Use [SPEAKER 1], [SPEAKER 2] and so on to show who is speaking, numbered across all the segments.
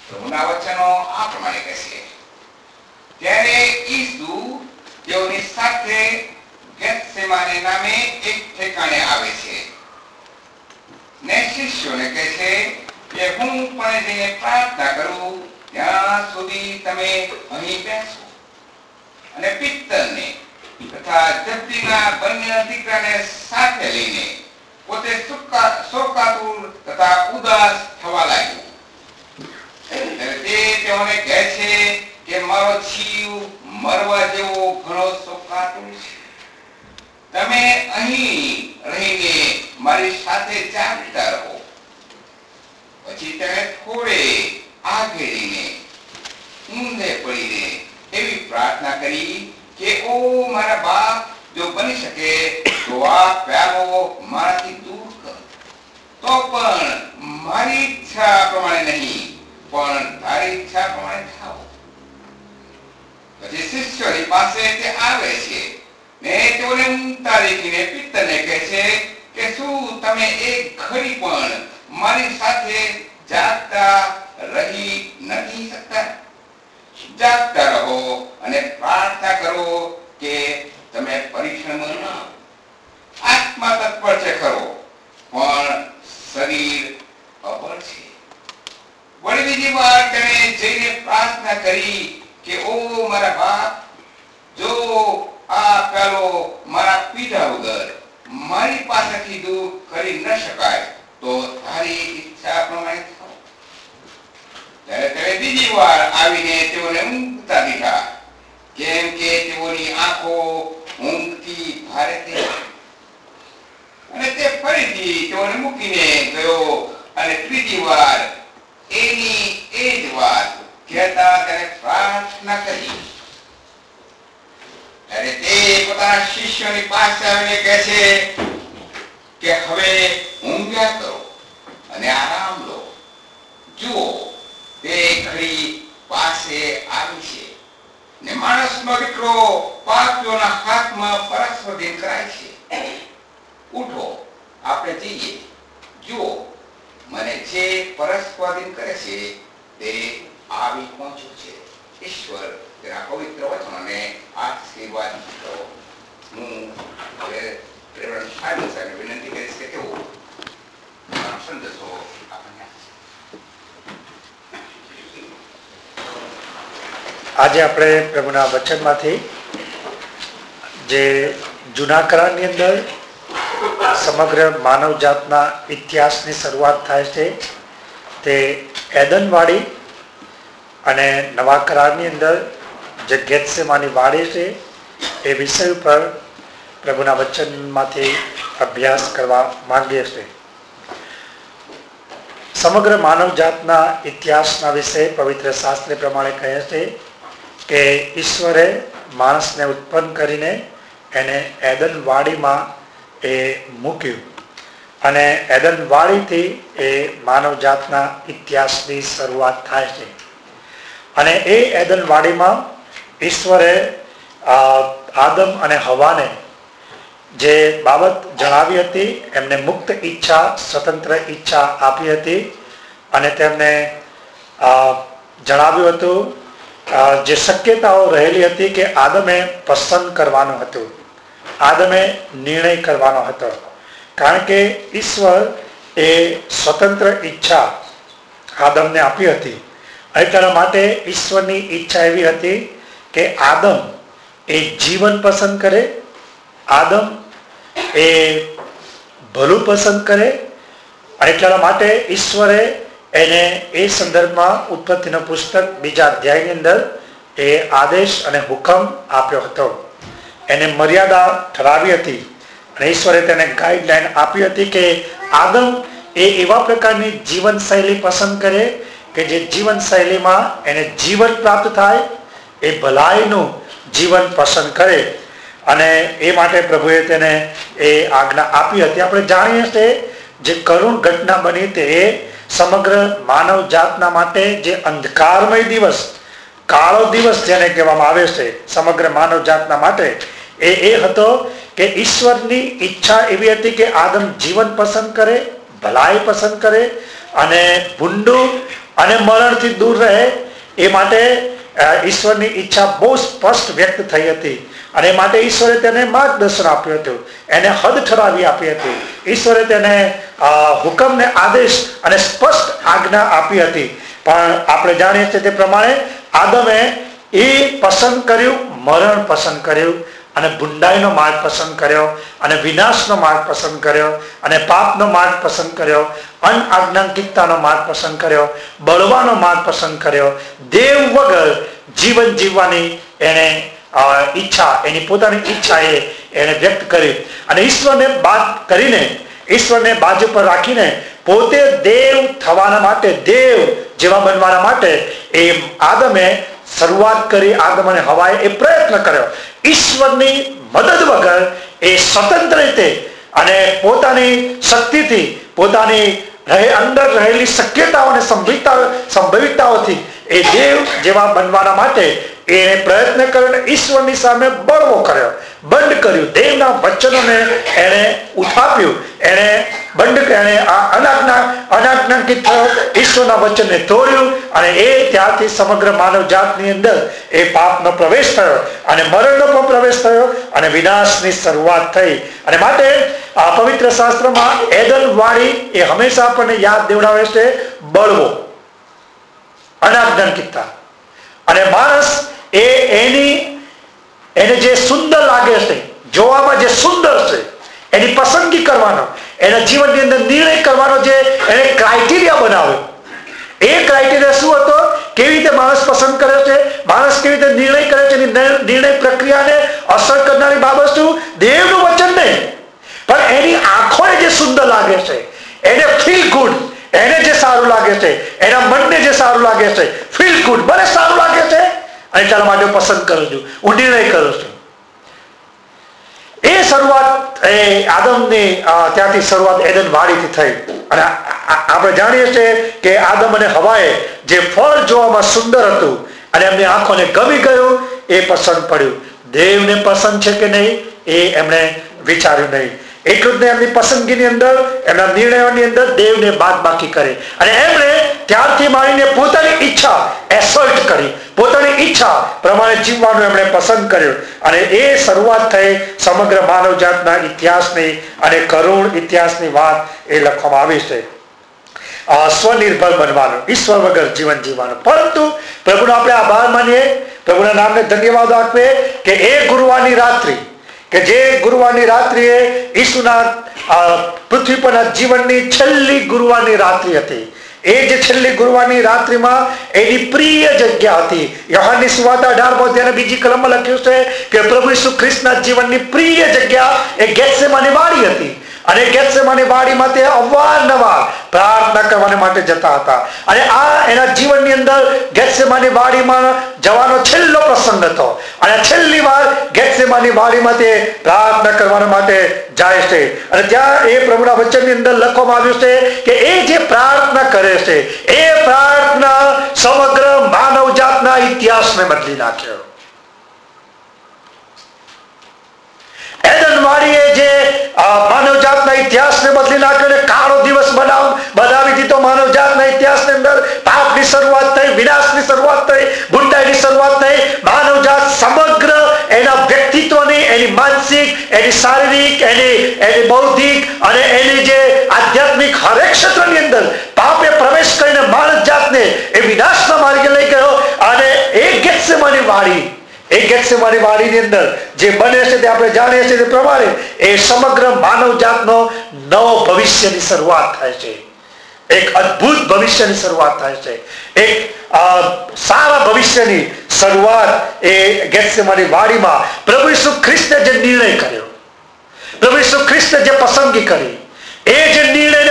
[SPEAKER 1] પ્રભુના વચનો આ પ્રમાણે કહે છે. ત્યારે ઈસુ તેઓની સાથે ગેત્સેમાને નામે એક ઠેકાણે આવે છે ને શિષ્યોને કહે છે કે હું પણ જઈને પ્રાર્થના કરું ત્યાં સુધી તમે અહીં બેસો. અને પિત્તરને તથા જબ્દીના બંને દીકરાને સાથે લઈને પોતે શોકાતુર તથા ઉદાસ થવા લાગ્યો. તે તેઓને કહે છે કે મારો જીવ મરવા જેવો ઘણો શોકાતુર છે. તમે અહીં રહીને મારી સાથે જાગતા રહો. પછી તમે થોડે આગેરીને ઊંધે પડીને એવી પ્રાર્થના કરી કે ઓ મારા બાપ, જો બની શકે તો આ પ્યાલો મારાથી દૂર કર, તો પણ મારી ઈચ્છા પ્રમાણે નહીં પણ તારી ઈચ્છા પ્રમાણે થાવ. પછી શિષ્યોની પાસે તે આવે છે ને તેઓને ઊંઘતા દેખીને પિત્તરને કહે છે કે શું તમે એક ઘડી પણ મારી સાથે જાગતા રહી નથી શકતા? જાગતા રહો અને પ્રાર્થના કરો કે તમે પરીક્ષણમાં ન આવો. આત્મા તત્પર છે ખરો, પણ શરીર અબળ છે. વળી બીજી વાર તેણે જઈને પ્રાર્થના કરી કે ઓ મારા બાપ, જો આ પ્યાલો મારા પીધા વગર મારી પાસેથી દૂર કરી ન શકાય તો તારી ઈચ્છા પ્રમાણે થાવ. ત્યારે તેણે બીજી વાર આવીને તેઓને ઊંઘતા દીધા, કેમ કે તેઓની આંખો ઊંઘથી ભારે થઈ. અને તે ફરીથી તેઓને મૂકીને ગયો અને ત્રીજી વાર એની એ જ વાત કહેતા તેને પ્રાર્થના કરી. ત્યારે તે પોતાના શિષ્યોની પાસે આવીને કહે છે કે હવે ઊંઘ્યા કરો અને આરામ લો. જુઓ, તે ઘડી પાસે આવી છે ને માણસનો દીકરો પાપીઓના હાથમાં પરસ્પરધીન કરાય છે. ઉઠો, આપણે જઈએ. જુઓ, મને જે પરસ્પરધીન કરે છે તે આવી પહોંચ્યું છે. ઈશ્વર તેના પવિત્ર વચનોને આશીર્વાદ કરો. હું હવે રેવરન્ડ સાયમન સાહેબને વિનંતી કરીશ કે તેઓ સંદેશો આપણને.
[SPEAKER 2] આજે આપણે પ્રભુના વચનમાંથી જે જૂના કરારની અંદર સમગ્ર માનવ જાતના ઇતિહાસની શરૂઆત થાય છે તે એદનવાડી અને નવા કરારની અંદર જે ગેત્સેમાની વાડી છે એ વિષય ઉપર પ્રભુના વચનમાંથી અભ્યાસ કરવા માંગીએ છીએ. સમગ્ર માનવ જાતના ઇતિહાસના વિશે પવિત્ર શાસ્ત્ર પ્રમાણે કહે છે કે ઈશ્વરે માણસને ઉત્પન્ન કરીને એને એદનવાડીમાં એ મૂક્યું અને એદનવાડીથી એ માનવ જાતના ઇતિહાસની શરૂઆત થાય છે. અને એ એદનવાડીમાં ઈશ્વરે આદમ અને હવાને જે બાબત જણાવી હતી, એમને મુક્ત ઈચ્છા, સ્વતંત્ર ઈચ્છા આપી હતી અને તેમને જણાવ્યું હતું જે શક્યતાઓ રહેલી હતી કે આદમે પસંદ કરવાનું હતું, આદમે નિર્ણય કરવાનો હતો. કારણ કે ઈશ્વર એ સ્વતંત્ર ઈચ્છા આદમને આપી હતી. એટલા માટે ઈશ્વરની ઈચ્છા એવી હતી કે આદમ એ જીવન પસંદ કરે, આદમ એ ભલું પસંદ કરે. એટલા માટે ઈશ્વરે એને એ સંદર્ભમાં ઉત્પત્તિનો પુસ્તક 2 અધ્યાયની અંદર એ આદેશ અને હુકમ આપ્યો હતો. એને મર્યાદા ઠરાવી હતી અને ઈશ્વરે તેને ગાઈડલાઈન આપી હતી કે આદમ એ એવા પ્રકારની જીવનશૈલી પસંદ કરે કે જે જીવનશૈલીમાં એને જીવન પ્રાપ્ત થાય, એ ભલાઈનું જીવન પસંદ કરે. અને એ માટે પ્રભુએ તેને એ આજ્ઞા આપી હતી. આપણે જાણીએ છીએ જે કરુણ ઘટના બની તે સમગ્ર માનવ જાતના માટે જે અંધકારમય દિવસ, કાળો દિવસ જેને કહેવામાં આવે છે સમગ્ર માનવ જાતના માટે, એ હતો કે ઈશ્વરની ઈચ્છા એવી હતી કે આદમ જીવન પસંદ કરે, ભલાઈ પસંદ કરે અને ભૂંડું અને મરણથી દૂર રહે એ માટે ઈશ્વરની ઈચ્છા બહુ સ્પષ્ટ વ્યક્ત થઈ હતી. અને માટે ઈશ્વરે તેને માર્ગદર્શન આપ્યું હતું, એને હદ ઠરાવી આપી હતી. ઈશ્વરે તેને હુકમને આદેશ અને સ્પષ્ટ આજ્ઞા આપી હતી. પણ આપણે જાણીએ છીએ તે પ્રમાણે આદમે એ પસંદ કર્યું, મરણ પસંદ કર્યું અને બુંડાઈનો માર્ગ પસંદ કર્યો અને વિનાશનો માર્ગ પસંદ કર્યો અને પાપનો માર્ગ પસંદ કર્યો, અનઆજ્ઞાંકિતતાનો માર્ગ પસંદ કર્યો, બળવાનો માર્ગ પસંદ કર્યો. દેવ વગર જીવન જીવવાની એને ઈચ્છા, એની પોતાની ઈચ્છા એને વ્યક્ત કરી અને ઈશ્વરને બાદ કરીને, ઈશ્વરને બાજુ પર રાખીને પોતે દેવ થવાના માટે, દેવ જેવા બનવાના માટે એ આદમે શરૂઆત કરી. આદમ અને હવાએ એ પ્રયત્ન કર્યો. ઈશ્વરની મદદ વગર એ સ્વતંત્ર રીતે અને પોતાની શક્તિથી, પોતાની અંદર રહેલી શક્યતાઓ અને સંભવિતતાઓથી એ દેવ જેવા બનવાના માટે એને પ્રયત્ન કર્યો અને ઈશ્વરની સામે બળવો કર્યો, બંધ કર્યું. દેવના વચનોને એને ઉઠાપ્યું, એને બંધ, એને અનાજ્ઞાંકિત થયો, ઈશ્વરના વચનને તોડ્યું અને એ ત્યારથી સમગ્ર માનવ જાતની અંદર એ પાપનો પ્રવેશ થયો અને મરણનો પણ પ્રવેશ થયો અને વિનાશની શરૂઆત થઈ. અને માટે આ પવિત્ર શાસ્ત્રમાં એદન વાણી એ હંમેશા આપણને યાદ દેવડાવે છે બળવો, અનાજ્ઞાંકિતતા. અને માણસ એને જે સુંદર લાગે છે, જોવામાં જે સુંદર છે, એની પસંદગી કરવાનો, એના જીવનની અંદર નિર્ણય કરવાનો જે એને ક્રાઇટેરિયા બનાવ્યો, એ ક્રાઇટેરિયા શું હતો? કેવી રીતે માણસ પસંદ કરે છે, માણસ કેવી રીતે નિર્ણય કરે છે, એની નિર્ણય પ્રક્રિયાને અસર કરનારી બાબત શું? દેવનું વચન નહીં, પણ એની આંખોને જે સુંદર લાગે છે, એને ફીલ ગુડ, એને જે સારું લાગે છે, એના મનને જે સારું લાગે છે, ફીલ ગુડ, મને સારું લાગે છે અને ચાલો માટે પસંદ કરું છું, હું નિર્ણય કરું છું. એ શરૂઆત આદમની ત્યાંથી શરૂઆત એદન વાડીથી થઈ. અને આપણે જાણીએ છીએ કે આદમ અને હવાએ જે ફળ જોવામાં સુંદર હતું અને એમની આંખોને ગમી ગયું, એ પસંદ પડ્યું. દેવને પસંદ છે કે નહીં એ એમણે વિચાર્યું નહીં. એટલું જ નહીં, એમની પસંદગીની અંદર, એમના નિર્ણયોની અંદર દેવને બાદબાકી કરી અને એમણે ત્યારથી માંડીને પોતાની ઈચ્છા એસોલ્ટ કરી, પોતાની ઈચ્છા પ્રમાણે જીવવાનું એમણે પસંદ કર્યું. અને એ શરૂઆત થઈ સમગ્ર માનવ જાતના ઇતિહાસની અને કરુણ ઇતિહાસની વાત એ લખવામાં આવી છે. સ્વનિર્ભર બનવાનું, ઈશ્વર વગર જીવન જીવવાનું. પરંતુ પ્રભુનો આપણે આભાર માનીએ, પ્રભુના નામને ધન્યવાદ આપીએ કે એ ગુરુવારની રાત્રિ, કે જે ગુરુવારની રાત્રિએ ઈસુના પૃથ્વી પરના જીવનની છેલ્લી ગુરુવારની રાત્રિ હતી, એ જે છેલ્લી ગુરુવારની રાત્રિમાં એની પ્રિય જગ્યા હતી. યોહાનની સુવાર્ત 18 બીજી કલમમાં લખ્યું છે કે પ્રભુ ઈસુ ખ્રિસ્તના જીવનની પ્રિય જગ્યા એ ગેત્સેમાની વાડી હતી. અને ગેત્સેમાની વાડીમાં તે અવારનવાર પ્રાર્થના કરવા માટે જતા હતા. અને આ એના જીવનની અંદર ગેત્સેમાની વાડીમાં જવાનો છેલ્લો પ્રસંગ હતો. અને છેલ્લી વાર ગેત્સેમાની વાડીમાં તે પ્રાર્થના કરવા માટે જાય છે. અને ત્યાં એ પ્રભુના વચનની અંદર લખવામાં આવ્યું છે કે એ જે પ્રાર્થના કરે છે, એ પ્રાર્થના સમગ્ર માનવ જાતના ઇતિહાસને બદલી નાખ્યો. એદનવાડીએ જે માનવ જાતના ઇતિહાસને બદલી નાખ્યો અને કાળો દિવસ બનાવી દીધો માનવ જાતના ઇતિહાસની અંદર. પાપની શરૂઆત થઈ, વિનાશની શરૂઆત થઈ, બુંડાઈની શરૂઆત થઈ. માનવ જાત સમગ્ર એના વ્યક્તિત્વની, એની માનસિક, એની શારીરિક, એની બૌદ્ધિક અને એની જે આધ્યાત્મિક હરેક ક્ષેત્રની અંદર પાપે પ્રવેશ કરીને માનવ જાતને એ વિનાશના માર્ગે લઈ ગયો. અને એ ગેત્સેમાની વાડીની અંદર જે બને છે તે આપણે જાણીએ છીએ તે પ્રમાણે એ સમગ્ર માનવ જાતનો નવો ભવિષ્યની શરૂઆત થાય છે. એક અદ્ભુત ભવિષ્યની શરૂઆત થાય છે. એક સારા ભવિષ્યની શરૂઆત એ ગેત્સેમાની વાડીમાં પ્રભુ ઈસુ ખ્રિસ્તે જે નિર્ણય કર્યો, પ્રભુ ઈસુ ખ્રિસ્તે જે પસંદગી કરી, એ જે નિર્ણયને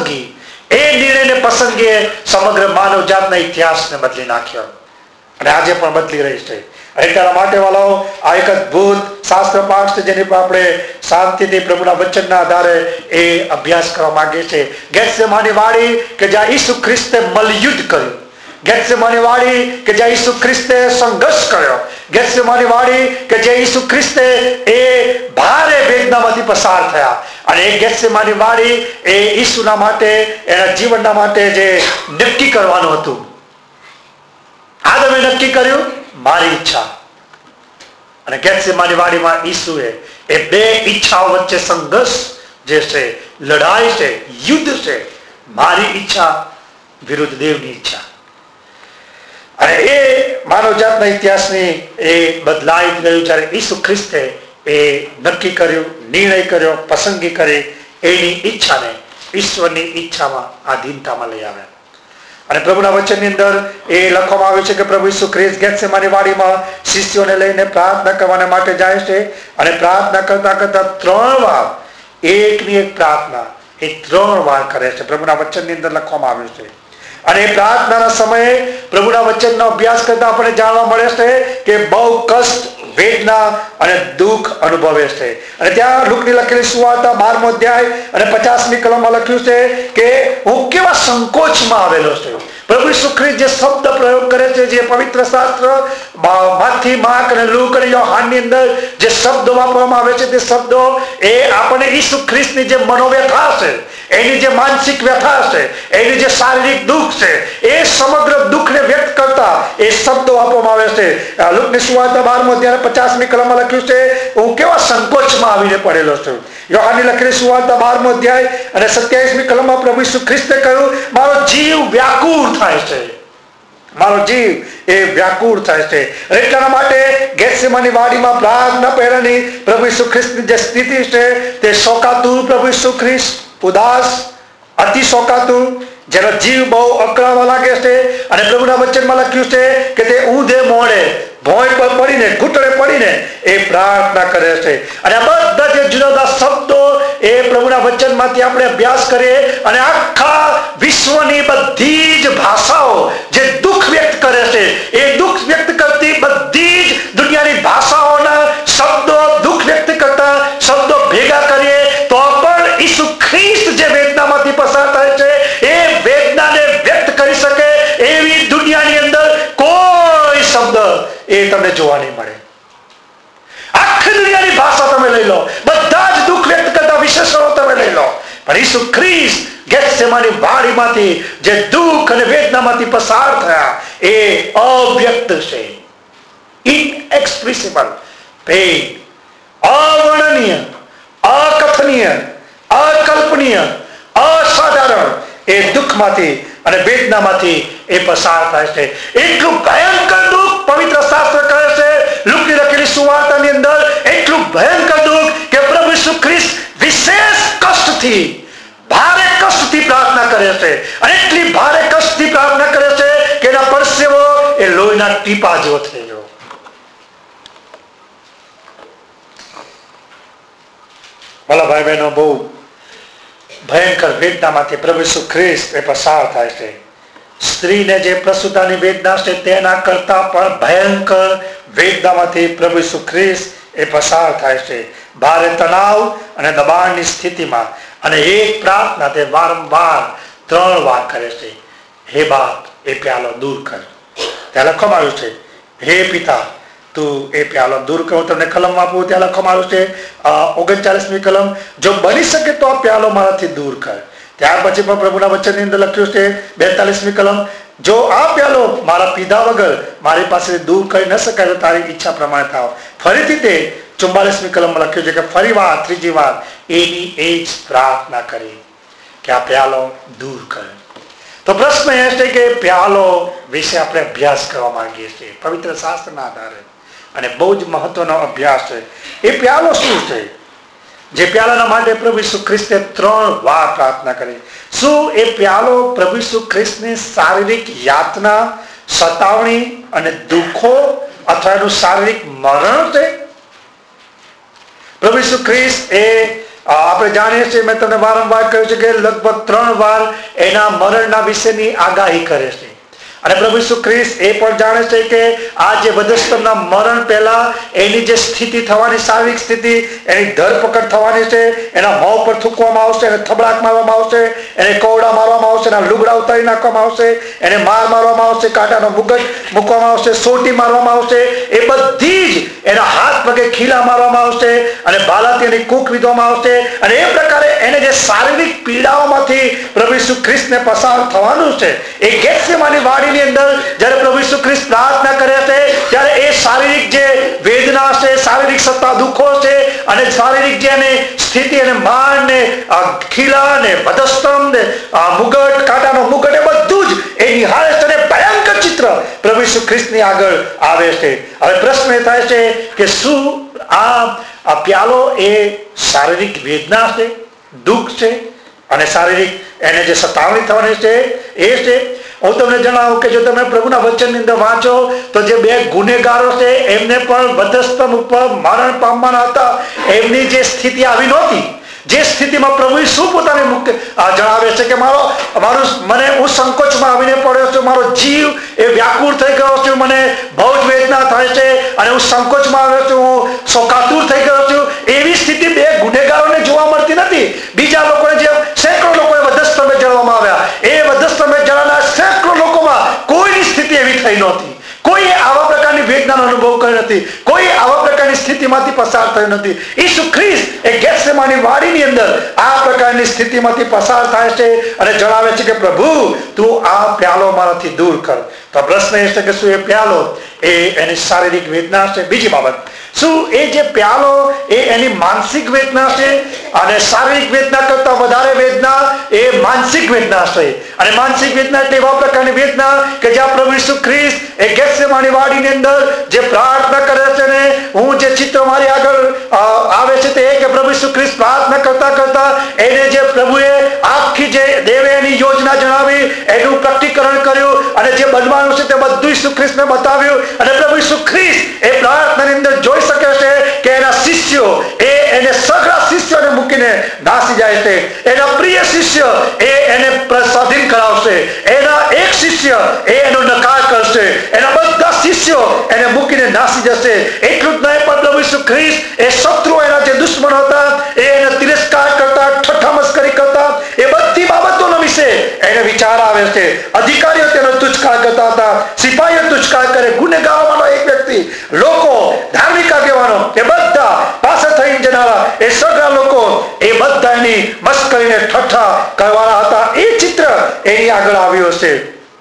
[SPEAKER 2] પસંદગીએ સમગ્ર માનવ જાતના ઇતિહાસને બદલી નાખ્યો અને આજે પણ બદલી રહી છે. એટલા માટે વાળાઓ, આ એક અદ્ભુત શાસ્ત્ર પાઠ છે જેની પર આપણે શાંતિથી પ્રભુના વચનના આધારે એ અભ્યાસ કરવા માંગીએ છીએ. ગેત્સેમાની વાડી કે જ્યાં ઈસુ ખ્રિસ્તે મલયુદ્ધ કર્યું, ગેત્સેમાની વાડી કે જ્યાં ઈસુ ખ્રિસ્તે સંઘર્ષ કર્યો, ગેત્સેમાની વાડી કે જે ઈસુ ખ્રિસ્તે એ ભારે વેદનામાંથી પસાર થયા, અને એ ગેત્સેમાની વાડી એ ઈસુના માટે, એના જીવનના માટે જે નક્કી કરવાનું હતું. આદમે નક્કી કર્યું મારી ઈચ્છા, અને ગેત્સેમાની વાડીમાં ઈસુએ એ બે ઈચ્છાઓ વચ્ચે સંઘર્ષ જે છે, લડાઈ છે, યુદ્ધ છે, મારી ઈચ્છા વિરુદ્ધ દેવની ઈચ્છા. અને એ માનવજાતના ઇતિહાસની એ બદલાઈ ગયું જ્યારે ઈસુ ખ્રિસ્તે એ નક્કી કર્યું, નિર્ણય કર્યો, પસંદગી કરી, એની ઈચ્છાને ઈશ્વરની ઈચ્છામાં, આધીનતામાં લઈ આવ્યા. અને પ્રભુના વચનની અંદર એ લખવામાં આવ્યું છે કે પ્રભુ ઈસુ ખ્રિસ્ત ગેત્સેમાની વાડીમાં શિષ્યોને લઈને પ્રાર્થના કરવા માટે જાય છે, અને પ્રાર્થના કરતા કરતા 3 વાર એકની એક પ્રાર્થના એ 3 વાર કરે છે. પ્રભુના વચનની અંદર લખવામાં આવ્યું છે. અને એ પ્રાર્થનાના સમયે પ્રભુના વચનનો અભ્યાસ કરતા આપણને જાણવા મળે છે કે બહુ કષ્ટ, વેદના અને દુઃખ અનુભવે છે. અને ત્યાં લુકની લખેલી સુવાર્તા 12મો અધ્યાય અને 50મી કલમમાં લખ્યું છે કે હું કેવા સંકોચમાં આવેલો છું. પ્રભુ ઈસુ ખ્રિસ્ત જે શબ્દ પ્રયોગ કરે છે, જે પવિત્ર શાસ્ત્ર માથી, માર્ક અને લૂક અને યોહાનની અંદર જે શબ્દો વાપરવામાં આવે છે, તે શબ્દો એ આપણને ઈસુ ખ્રિસ્તની જે મનોવ્યથા છે, એની જે માનસિક વ્યથા છે, એની જે શારીરિક દુઃખ છે, એ સમગ્ર દુઃખને વ્યક્ત કરતા એ શબ્દો વાપરવામાં આવે છે. લુકની સુવાર્તા 12મો અધ્યાય 50મી કલમમાં લખ્યું છે હું કેવા સંકોચમાં આવીને પડેલો છું. યોહાનની લખેલી સુવાર્તા 12મો અધ્યાય અને 27મી કલમમાં પ્રભુ ઈસુ ખ્રિસ્તે કહ્યું મારો જીવ વ્યાકુળ થાય છે, મારો જીવ એ વ્યાકુળ થાય છે. એટલા માટે ગેત્સેમાની વાડીમાં પ્રાર્થના પહેલાની પ્રભુ ઈસુ ખ્રિસ્તની જે સ્થિતિ છે તે શોકાતુર પ્રભુ ઈસુ ખ્રિસ્ત, ઉદાસ, અતિ શોકાતુર, જેનો જીવ બહુ અકળાવા લાગે છે. અને પ્રભુના વચનમાં લખ્યું છે કે તે ઊંધે મોડે ભોંય પર પડીને, ઘૂંટણે પડીને એ પ્રાર્થના કરે છે. અને આ બધા જે જુદા જુદા શબ્દો એ પ્રભુના વચનમાંથી આપણે અભ્યાસ કરીએ, અને આખા વિશ્વની બધી જ ભાષાઓ જે દુઃખ વ્યક્ત કરે છે, એ દુઃખ વ્યક્ત કરતી બધી જ દુનિયાની ભાષાઓના શબ્દો, દુઃખ વ્યક્ત કરતા શબ્દો ભેગા કરીએ તો પણ ઈસુ ખ્રિસ્ત જે વેદનામાંથી પસાર થાય છે, એ વેદનાને વ્યક્ત કરી શકે એવી દુનિયાની અંદર કોઈ શબ્દ એ તમને જોવા નહીં મળે. આખી દુનિયાની ભાષા તમે લઈ લો, બધા જ દુઃખ વ્યક્ત કરતા વિશેષણો તમે લઈ લો, પણ ઈસુ ખ્રિસ્ત ગેત્સેમાની વાડીમાંથી જે દુઃખ અને વેદનામાંથી પસાર થયા એ અવ્યક્ત છે. ઇનએક્સપ્રેસિબલ પેઇન, અવર્ણનીય, અકથનીય, અકલ્પનીય, અસાધારણ એ દુઃખમાંથી અને વેદનામાંથી એ પસાર થાય છે. એટલું ભયંકર દુઃખ પવિત્ર શાસ્ત્ર કહે છે, લુકની લખેલી સુવાર્તાની અંદર એટલું ભયંકર દુઃખ કે પ્રભુ ઈસુ ખ્રિસ્ત વિશેષ કષ્ટથી, ભારે કષ્ટથી પ્રાર્થના કરે છે. અને એટલી ભારે કષ્ટથી પ્રાર્થના કરે છે કે એના પરસેવો એ લોહીના ટીપા જેવો થઈ ગયો. ભલા ભાઈ બહેનો, બહુ ભયંકર વેદનામાંથી પ્રભુ ઈસુ ખ્રિસ્ત એ પસાર થાય છે. સ્ત્રીને જે પ્રસૂતાની વેદના છે તેના કરતા પણ ભયંકર વેદનામાંથી પ્રભુ ઈસુ ખ્રિસ્ત એ પસાર થાય છે. ભારે તણાવ અને દબાણની સ્થિતિમાં, અને એક પ્રાર્થના તે વારંવાર 3 વાર કરે છે, હે બાપ એ પ્યાલો દૂર કર. ત્યાં લખવામાં આવ્યું છે હે પિતા તું એ પ્યાલો દૂર કર. હું તમને કલમ આપું, ત્યાં લખવામાં આવ્યું છે 39મી કલમ, જો બની શકે તો આ પ્યાલો મારાથી દૂર કર. ત્યાર પછી પણ પ્રભુના વચનની અંદર લખ્યું છે 42મી કલમ, જો આ પ્યાલો મારા પીધા વગર મારી પાસે દૂર કરી ન શકાય તો તારી ઈચ્છા પ્રમાણે થાવ. ફરીથી તે 44મી કલમમાં લખ્યું છે કે ફરી વાર, ત્રીજી વાર એની એ જ પ્રાર્થના કરી કે આ પ્યાલો દૂર કર. તો પ્રશ્ન એ છે કે પ્યાલો વિશે આપણે અભ્યાસ કરવા માંગીએ છીએ પવિત્ર શાસ્ત્રના આધારે, અને બહુ જ મહત્વનો અભ્યાસ છે. એ પ્યાલો શું છે જે પ્યાલાના માટે પ્રભુ ઈસુ ખ્રિસ્તે 3 વાર પ્રાર્થના કરી? શું એ પ્યાલો પ્રભુ ઈસુ ખ્રિસ્તની શારીરિક યાતના, સતાવણી અને દુઃખો અથવા એનું શારીરિક મરણ છે? પ્રભુ ઈસુ ખ્રિસ્ત એ આપણે જાણીએ છીએ, મેં તમને વારંવાર કહ્યું છે કે લગભગ 3 વાર એના મરણના વિશેની આગાહી કરે છે. અને પ્રભુ ઈસુ ખ્રિસ્ત એ પણ જાણે છે કે આ જે વધસ્તંભના મરણ પહેલા એની જે સ્થિતિ થવાની, શારીરિક સ્થિતિ, એની ધરપકડ થવાની છે, એના મોં પર થૂકવામાં આવશે, એને થબડાક મારવામાં આવશે, એને કોવડા મારવામાં આવશે, એના લુગડા ઉતારી નાખવામાં આવશે, એને માર મારવામાં આવશે, કાંટાનો મુગટ મૂકવામાં આવશે, સોટી મારવામાં આવશે, એ બધી જ એના હાથ પગે ખીલા મારવામાં આવશે અને બાલાથી એની કૂક વિધવામાં આવશે. અને એ પ્રકારે એને જે શારીરિક પીડાઓમાંથી પ્રભુ ઈસુ ખ્રિસ્તને પસાર થવાનું છે, એ ગેત્સેમાની વાડીની અંદર જ્યારે પ્રભુ ઈસુ ખ્રિસ્ત પ્રાર્થના કરે છે ત્યારે એ શારીરિક જે વેદના છે, શારીરિક સત્તા દુઃખો છે અને શારીરિક જે એની સ્થિતિ અને માન ને ખીલા ને વધસ્તંભ ને મુગટ, કાંટાનો મુગટ, એ બધું જ એ નિહાળે છે અને ભયંકર ચિત્ર પ્રભુ ઈસુ ખ્રિસ્તની આગળ આવે છે. હવે પ્રશ્ન એ થાય છે કે શું આ પ્યાલો એ શારીરિક વેદના છે, દુઃખ છે અને શારીરિક એને જે સતાવણી થવાની છે એ છે? હું તમને જણાવું કે જો તમે પ્રભુના વચનની અંદર વાંચો તો જે બે ગુનેગારો છે એમને પણ વધસ્તંભ ઉપર મરણ પામવાના હતા, એમની જે સ્થિતિ આવી નહોતી, જે સ્થિતિમાં પ્રભુ ઈસુ પોતાને જણાવે છે કે હું સંકોચમાં આવીને પડ્યો છું, મારો જીવ એ વ્યાકુળ થઈ ગયો છું, મને બહુ જ વેદના થાય છે અને હું સંકોચમાં આવ્યો છું, હું શોકાતુર થઈ ગયો છું. એવી સ્થિતિ બે ગુનેગારોને જોવા મળતી નથી. બીજા લોકોને જે સેંકડો લોકોએ વધસ્તંભે જળવામાં આવ્યા, એ વધસ્તંભે જળાના સેંકડો લોકોમાં કોઈની સ્થિતિ એવી થઈ નહોતી. કોઈ આવા પ્રકારની વેદનાનો અનુભવ કર્યો નથી, કોઈ આવા પ્રકારની સ્થિતિમાંથી પસાર થયો નથી. ઈસુ ખ્રિસ્ત એ ગેત્સેમાની વાડીની અંદર આ પ્રકારની સ્થિતિમાંથી પસાર થાય છે અને જણાવે છે કે પ્રભુ તું આ પ્યાલો મારાથી દૂર કર. તો પ્રશ્ન એ છે કે શું એ પ્યાલો એ એની શારીરિક વેદના છે? બીજી બાબત, શું એ જે પ્યાલો એ એની માનસિક વેદના છે? અને શારીરિક વેદના કરતા વધારે વેદના એ માનસિક વેદના છે. અને માનસિક વેદના એટલે એવા પ્રકારની વેદના કે જ્યાં પ્રભુ ઈસુ ખ્રિસ્ત એ ગેત્સેમાની વાડીની અંદર જે પ્રાર્થના કરે છે ને, હું જે ચિત્ર મારી આગળ આવે છે તે કે પ્રભુ ઈસુ ખ્રિસ્ત પ્રાર્થના કરતા કરતા એને જે પ્રભુએ આખી જે દેવે એની યોજના જણાવી, એનું પ્રકટીકરણ કર્યું અને જે બનવાનું છે તે બધું ઈસુ ખ્રિસ્તને બતાવ્યું. અને પ્રભુ ઈસુ ખ્રિસ્ત એ પ્રાર્થનાની અંદર જોઈ શકે છે કે એના શિષ્યો એને સગળા શિષ્યોને મૂકીને નાસી જાય છે. એના પ્રિય શિષ્ય એને સ્વાધીન કરાવશે, એના એક શિષ્ય એનો નકાર કરશે, એના બધા શિષ્યો એને મૂકીને નાસી જશે. એટલું જ નહીં પણ પ્રભુ ઈસુ ખ્રિસ્ત એ શત્રુ, એના જે દુશ્મનો હતા એને તિરસ્કાર કરતા, ઠઠ્ઠા મસ્કરી કરતા, એ બધી બાબતોનો વિશે એને વિચાર આવે છે. અધિકારીઓ તેનો તુચ્છકાર કરતા હતા, સિપાહીઓ તુચ્છકાર કરે, ગુનેગારોમાંનો એક વ્યક્તિ, લોકો, ધાર્મિક આગેવાનો, એ બધા પાસે થઈ જનારા એ સગળા લોકો એ બધા એની મસ્કરીને ઠઠ્ઠા કરવાના હતા. એ ચિત્ર એની આગળ આવ્યું છે.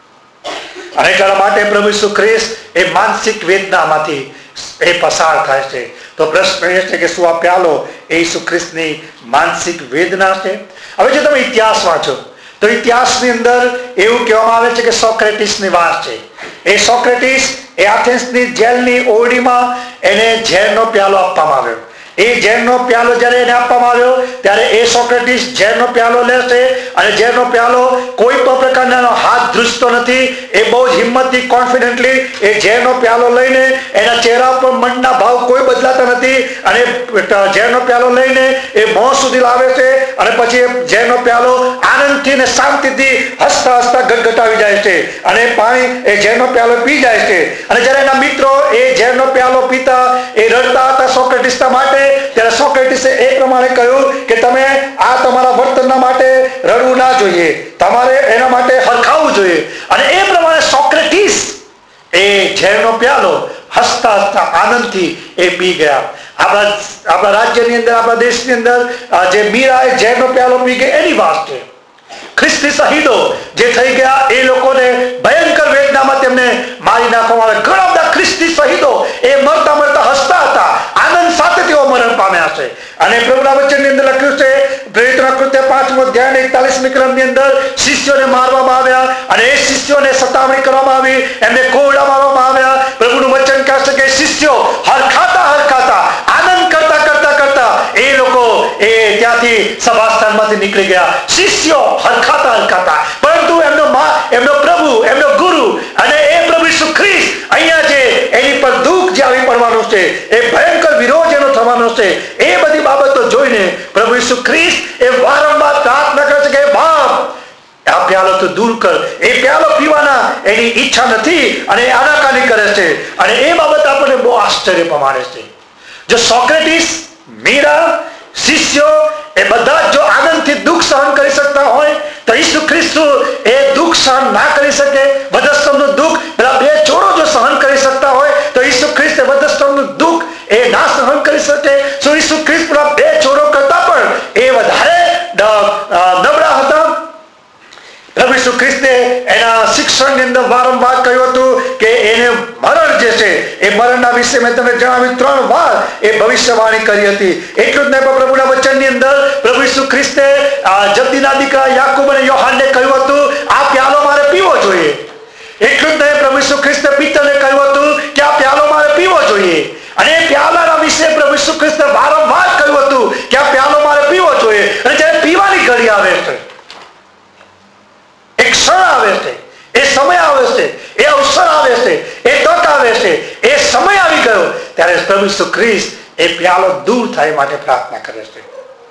[SPEAKER 2] અને એટલા માટે પ્રભુ ઈસુ ખ્રિસ્ત એ માનસિક વેદનામાંથી એ પસાર થાય છે. તો પ્રશ્ન એ છે કે શું આ પ્યાલો એ ઈસુ ખ્રિસ્તની માનસિક વેદના છે? હવે જો તમે ઇતિહાસ વાંચો તો ઇતિહાસની અંદર એવું કહેવામાં આવે છે કે સોક્રેટિસની વાત છે. એ સોક્રેટિસ એ આથેન્સની જેલની ઓરડીમાં એને ઝેરનો પ્યાલો આપવામાં આવ્યો. એ ઝેરનો પ્યાલો જ્યારે એને આપવામાં આવ્યો ત્યારે એ સોક્રેટિસ ઝેરનો પ્યાલો લેશે અને ઝેરનો પ્યાલો કોઈ પણ પ્રકારનો હાથ ધ્રુજતો નથી. એ બહુ જ હિંમતથી, કોન્ફિડન્ટલી એ ઝેરનો પ્યાલો લઈને, એના ચહેરા પર મનના ભાવ કોઈ બદલાતા નથી અને ઝેરનો પ્યાલો લઈને એ મોં સુધી લાવે છે અને પછી એ ઝેરનો પ્યાલો આનંદથી અને શાંતિથી હસતા હસતા ગટગટાવી જાય છે અને પાણી એ ઝેરનો પ્યાલો પી જાય છે. અને જ્યારે એના મિત્રો એ ઝેરનો પ્યાલો પીતા એ રડતા હતા સોક્રેટિસના માટે, ત્યારે સોક્રેટિસે એ પ્રમાણે કહ્યું કે તમે આ તમારા વર્તનના માટે રડવું ના જોઈએ, તમારે એના માટે હરખાવવું જોઈએ. અને એ પ્રમાણે સોક્રેટિસ એ ઝેરનો પ્યાલો હસતા હસતા આનંદથી એ પી ગયા. આપણા રાજ્યની અંદર, આપણા દેશની અંદર જે મીરા એ ઝેરનો પ્યાલો પી ગઈ એની વાત છે. ખ્રિસ્તી શહીદો જે થઈ ગયા એ લોકોને ભયંકર વેદનામાં તેમને મારી નાખવામાં આવે. ઘણા બધા ખ્રિસ્તી શહીદો એ મરતા મરતા હસતા હતા, આનંદ સાથે તેઓ મરણ પામ્યા છે. અને પ્રભુના વચનની અંદર લખ્યું છે, પ્રેરિતોના કૃત્ય 5મો અધ્યાય 41મી ક્રમની અંદર શિષ્યોને મારવામાં આવ્યા અને એ શિષ્યોને સતાવણી કરવામાં આવી, એમને કોરડા મારવામાં આવ્યા. પ્રભુનું વચન કહે છે કે શિષ્યો હરખાતા હરખાતા, આનંદ કરતા કરતા કરતા એ લોકો એ ત્યાંથી સભાસ્થાનમાંથી નીકળી ગયા. શિષ્યો હરખાતા હરખાતા, પરંતુ એમનો પ્રભુ, એમનો ગુરુ અને એ પ્રભુ ઈસુ ખ્રિસ્ત અહીંયા જે એની પર દુઃખ જે આવી પડવાનું છે, એ ભયંકર વિરોધ એનો થવાનો છે, એ બધી બાબતો જોઈને પ્રભુ ઈસુ ખ્રિસ્ત એ વારંવાર પ્રાર્થના કરે છે કે બાપ આ પ્યાલો તું દૂર કર. એ પ્યાલો પીવાના એની ઈચ્છા નથી અને આનાકાની કરે છે. અને એ બાબત આપણને બહુ આશ્ચર્ય પામે છે. જો સોક્રેટિસ, મીરા, શિષ્યો એ બધા જો આનંદથી દુઃખ સહન કરી શકતા હોય તો ઈસુ ખ્રિસ્ત એ દુઃખ સહન ના કરી શકે. વધસ્તંભનું દુઃખ પેલા 2 ચોરો જો સહન કરી શકતા હોય તો ઈસુ ખ્રિસ્ત વધસ્તંભનું દુઃખ એ ના સહન કરી શકે. શું ઈસુ ખ્રિસ્ત પેલા 2 ચોરો કરતા પણ એ વધારે નબળા હતા? પ્રભુ ઈસુ ખ્રિસ્તે એના શિક્ષણની અંદર વારંવાર કહ્યું હતું કે એને મરણ જે છે એ મરણના વિશે મેં તમને જણાવ્યું 3 વાર એ ભવિષ્યવાણી કરી હતી. એટલું જ નહીં પણ પ્રભુના વચનની અંદર પ્રભુ ઈસુ ખ્રિસ્તે જબ્દીના દીકરા યાકૂબ અને યોહાનને કહ્યું હતું આ પ્યાલો મારે પીવો જોઈએ. એટલું જ નહીં પ્રભુ ઈસુ ખ્રિસ્તે પિત્તરને કહ્યું હતું કે આ પ્યાલો મારે પીવો જોઈએ. અને એ પ્યાલાના વિશે પ્રભુ ઈસુ ખ્રિસ્તે વારંવાર કહ્યું હતું કે આ પ્યાલો મારે પીવો જોઈએ. અને જ્યારે પીવાની ઘડી આવે છે, એક ક્ષણ આવે છે, એ સમય આવે છે, એ અવસર આવે છે, એ તક આવે છે, એ સમય આવી ગયો ત્યારે પ્રભુ ઈસુ ખ્રિસ્ત એ પ્યાલો દૂર થાય માટે પ્રાર્થના કરે છે.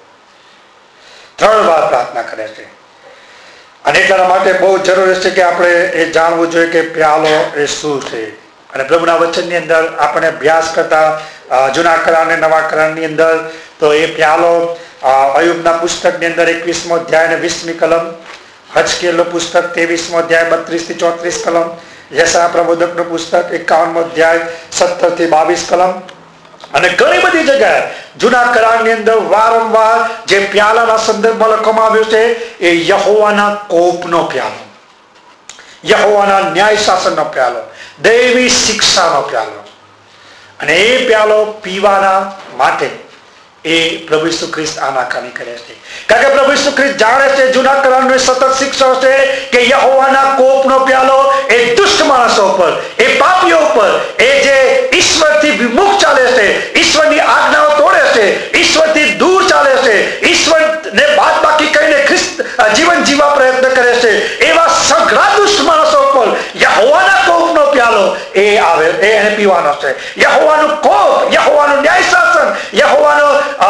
[SPEAKER 2] 3 વાર પ્રાર્થના કરે છે. અને એટલા માટે બહુ જરૂરી છે કે આપણે એ જાણવું જોઈએ કે પ્યાલો એ શું છે. અને પ્રભુના વચનની અંદર આપણે અભ્યાસ કરતા જૂના કરાર અને નવા કરારની અંદર તો એ પ્યાલો અયુબના પુસ્તકની અંદર 21મો અધ્યાય અને 20મી કલમ, હજકેલનું પુસ્તક 23મો અધ્યાય 32 થી 34 કલમ, યશાયા પ્રબોધકનું પુસ્તક 51મો અધ્યાય 17 થી 22 કલમ અને ઘણી બધી જગ્યાએ જૂના કરારની અંદર વારંવાર જે પ્યાલાના સંદર્ભમાં લખવામાં આવ્યું છે એ યહોવાના કોપનો પ્યાલો, યહોવાના ન્યાય શાસનનો પ્યાલો, દૈવી શિક્ષાનો પ્યાલો. અને એ પ્યાલો પીવાના માટે એ પ્રભુ ઈસુ ખ્રિસ્ત આનાકાની કરે છે. કારણ કે પ્રભુ ઈસુ ખ્રિસ્ત જાણે છે, જૂના કરારનો સતત શિક્ષો છે કે યહોવાના કોપનો પ્યાલો એ દુષ્ટ માણસો પર, એ પાપીઓ પર, એ જે ઈશ્વરથી વિમુખ ચાલે છે, ઈશ્વરની આજ્ઞાઓ તોડે છે, ઈશ્વરથી દૂર ચાલે છે, ઈશ્વરને બાદ બાકી કહીને જીવન જીવવા પ્રયત્ન કરે છે, એવા સઘળા દુષ્ટ માણસો પર યહોવાના કોપનો પ્યાલો એ આવે, એને પીવાનો છે. યહોવાનું કોપ, યહોવાનું ન્યાય શાસન, યહોવાનો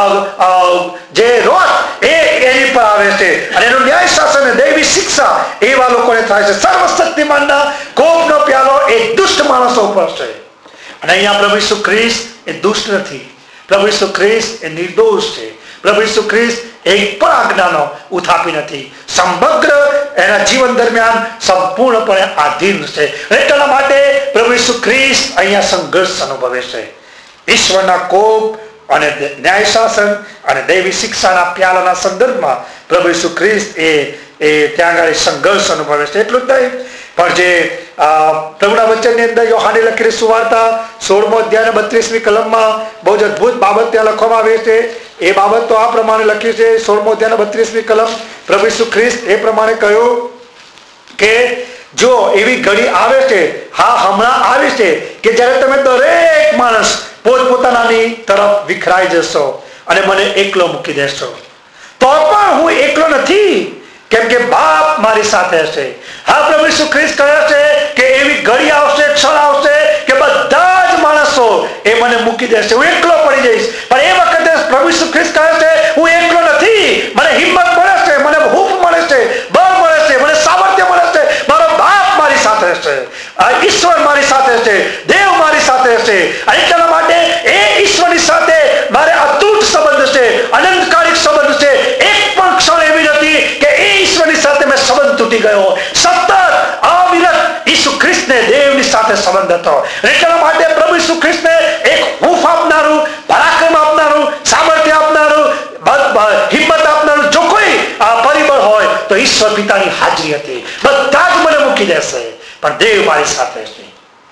[SPEAKER 2] જે રોષ એ એની પર આવે છે. અને એનું ન્યાય શાસન, દૈવી શિક્ષા એવા લોકોને થાય છે. સર્વશક્તિમાનના કોપનો પ્યાલો એ દુષ્ટ માણસો પર છે. અને અહીંયા પ્રભુ ઈસુ ખ્રિસ્ત એ દુષ્ટ નથી. પ્રભુ ઈસુ ખ્રિસ્ત એ નિર્દોષ છે. પ્રભુ ઈસુ ખ્રિસ્ત એક પણ આજ્ઞાનો ઉથાપી નથી. સમગ્ર એના જીવન દરમિયાન સંપૂર્ણપણે આધીન છે. એટલા માટે પ્રભુ ઈસુ ખ્રિસ્ત અહીંયા સંઘર્ષ અનુભવે છે. ઈશ્વરના કોપ અને ન્યાય શાસન અને દૈવી શિક્ષાના પ્યાલાના સંદર્ભમાં પ્રભુ ઈસુ ખ્રિસ્ત એ ત્યાં આગળ સંઘર્ષ અનુભવે છે. એટલું જ નહીં પણ જે પ્રભુના વચનની અંદર યોહાને લખેલી સુવાર્તા 16મો અધ્યાય 32મી કલમમાં બહુ જ અદભુત બાબત ત્યાં લખવામાં આવી છે. એ બાબત તો આ પ્રમાણે લખી છે. 16મો અધ્યાય 32મી કલમ પ્રભુ ઈસુ ખ્રિસ્ત એ પ્રમાણે કહ્યું કે જો એવી ઘડી આવે છે, હા હમણાં આવી છે, કે જ્યારે તમે દરેક માણસ પોતપોતાનાની તરફ વિખરાઈ જશો અને મને એકલો મૂકી દેશો. તો પણ હું એકલો નથી, કેમ કે બાપ મારી સાથે હશે. હા, પ્રભુ ઈસુ ખ્રિસ્ત કહે છે કે એવી ઘડી આવશે, ક્ષણ આવશે કે બધા જ માણસો એ મને મૂકી દેશે, હું એકલો પડી જઈશ. પણ એ વખતે પ્રભુ ઈસુ ખ્રિસ્ત કહે છે હું એકલો નથી, મને હિંમત મળે છે, મને હૂંફ મળે છે, બળ મળે છે, મને સામર્થ્ય મળે છે. મારો બાપ મારી સાથે હશે, ઈશ્વર મારી સાથે છે, દેવ મારી સાથે હશે. અને એટલા માટે એ ઈશ્વરની સાથે મારે અતૂટ સંબંધ છે, અનંતકાલિક સંબંધ છે. એક પણ ક્ષણ એવી નથી કે એ ઈશ્વરની સાથે મેં સંબંધ તૂટી ગયો. સતત અવિરત ઈસુ ખ્રિસ્તને દેવની સાથે સંબંધ હતો. એટલા માટે પ્રભુ ઈસુ ખ્રિસ્તને એક હૂંફ આપનારું, પરાક્રમ આપનારું, સામર્થ્ય આપનારું, હિંમત આપનારું જો કોઈ પરિબળ હોય તો ઈશ્વર પિતાની હાજરી હતી. બધા જ મને મૂકી દેશે પણ દેવ મારી સાથે છે.